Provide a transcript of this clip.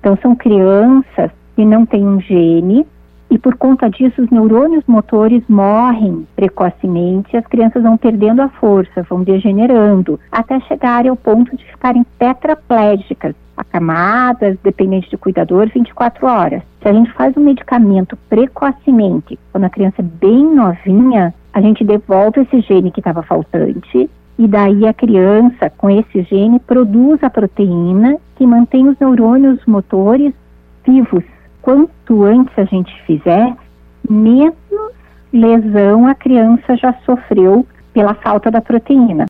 Então, são crianças que não têm um gene e, por conta disso, os neurônios motores morrem precocemente e as crianças vão perdendo a força, vão degenerando, até chegarem ao ponto de ficarem tetraplégicas, acamadas, dependentes de cuidador, 24 horas. Se a gente faz um medicamento precocemente, quando a criança é bem novinha, a gente devolve esse gene que estava faltante e daí a criança, com esse gene, produz a proteína que mantém os neurônios motores vivos. Quanto antes a gente fizer, menos lesão a criança já sofreu pela falta da proteína.